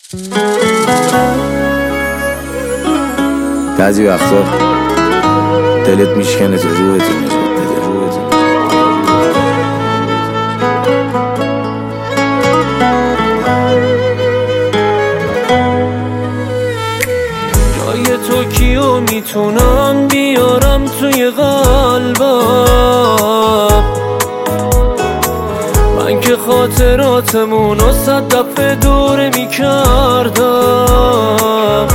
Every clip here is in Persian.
بعضی وقتا دلت میشکنه تو روحت نجات بده. جای تو کیو میتونم بیارم توی قلبم، من که خاطراتمونو 100 دفعه دوره میکردم.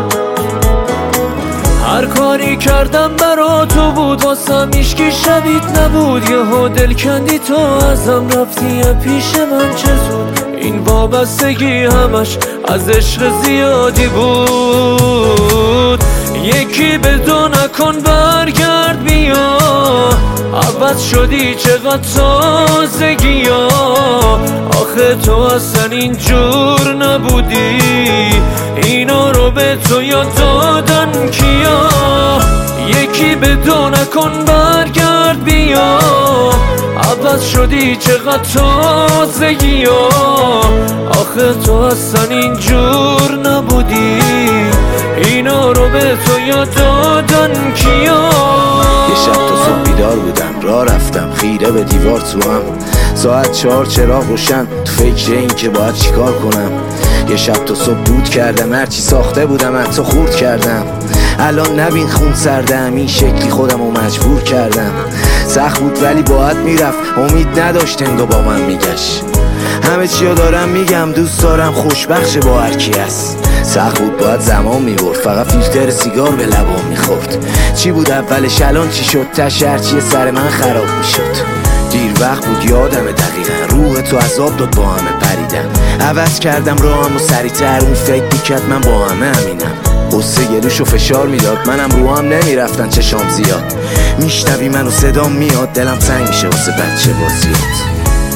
هر کاری کردم برا تو بود، واسم هیچکی شبیت نبود. یهو دل کندی تو ازم رفتی پیش من، چه زود. این وابستگی همش از عشق زیادی بود. یکی بدو نکن برگرد بیا، عوض شدی چقدر تازگی ها. آخه تو اصلا اینجور نبودی، اینا رو به تو یاد دادن کیا. یکی بدو نکن برگرد بیا، عوض شدی چقدر تازگی ها. آخه تو اصلا اینجور نبودی، اینا رو به تو یاد دادن کیا. یه شب تا صبح بیدار بودم، راه رفتم خیره به دیوار تو هم. ساعت 4 چراغ روشن، تو فکر این که باید چیکار کنم. یه شب تا صبح بود کردم، هرچی ساخته بودم حتی خورد کردم. الان نبین خون سردم، این شکلی خودم رو مجبور کردم. سخت بود ولی باید میرفت، امید نداشت انگار با من میگشت. همه چی رو دارم میگم، دوست دارم خوشبخش با هرکی هست. سخت بود باید زمان میبرد، فقط فیلتر سیگار به لبام میخورد. چی بود اولش الان چی شد، تش هرچی سر من خراب میشد. دیر وقت بود یادم دقیقا، روح تو عذاب داد با همه پریدم. عوض کردم راهم و سریعتر، اون فکر میکرد من با همه همینم. قصه گلوش و فشار میداد، منم روحم نمیرفتن چشام زیاد. میشنوی منو صدام میاد، دلم تنگ میشه واسه بچه بازیات.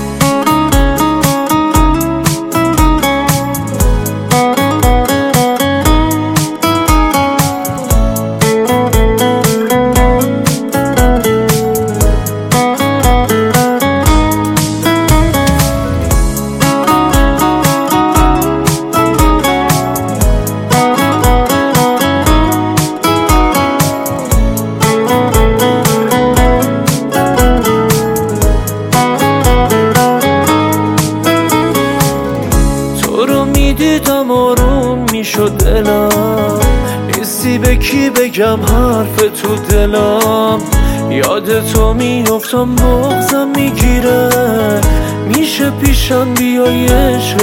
دیدم آروم میشد دلم، نیستی به کی بگم حرف تو دلم. یاد تو میافتم بغضم میگیره، میشه پیشم بیای عشق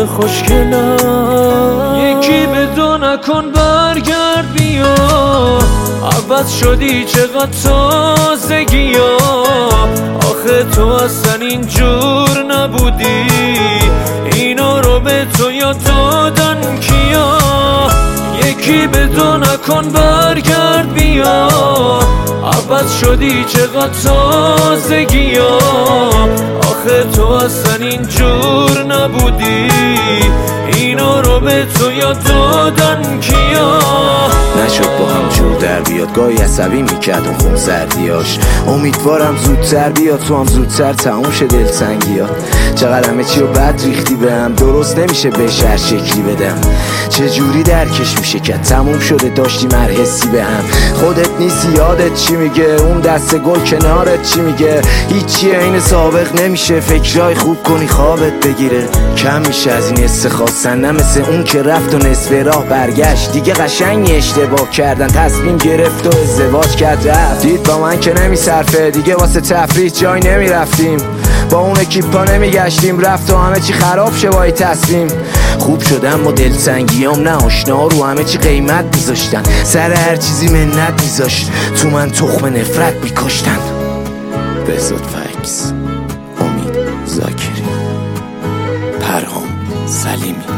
خوشگلم. یکی بدو نکن برگرد بیا، عوض شدی چقدر تازگی ها. آخه تو اصلا اینجور نبودی، اینا رو به تو یاد دادن کیا. یکی بدو نکن برگرد بیا، عوض شدی چقدر تازگی ها. آخه تو اصلا اینجور نبودی، اینا رو به تو یاد دادن کیا. نشد با هم جور در بیاد، گاهی عصبی میکرد اون خون سردیاش. امیدوارم زودتر بیاد، تو هم زودتر تموم شه دلتنگیات. چقدر همه چی رو بد ریختی به هم، درست نمیشه بهش هر شکلی بدم. چجوری درکش میشه که تموم شده داشتیم هر حسی به هم. خودت نیستی یادت چی میگه، اون دست گل کنارت چی میگه. هیچی این سابق نمیشه، فکرای خوب کنی خوابت بگیره. کم میشه از این استخواستن، نه مثل اون که رفت و نصف راه برگشت. دیگه قشنگ اشتباه کردن، تصمیم گرفت و ازدواج کرد رفت. دید با من که نمیصرفه، دیگه واسه تفریح جای نمیرفتیم. با اون اکیپا نمیگشتیم، رفت و همه چی خراب شه با تصمیم. خوب شدم با دلتنگیام، نه آشنا رو همه چی قیمت میذاشتن. سر هر چیزی منت میذاشت، تو من تخم نفرت میکاشتن. بهزاد فکس، امید زاکری، پرهام سلیمی.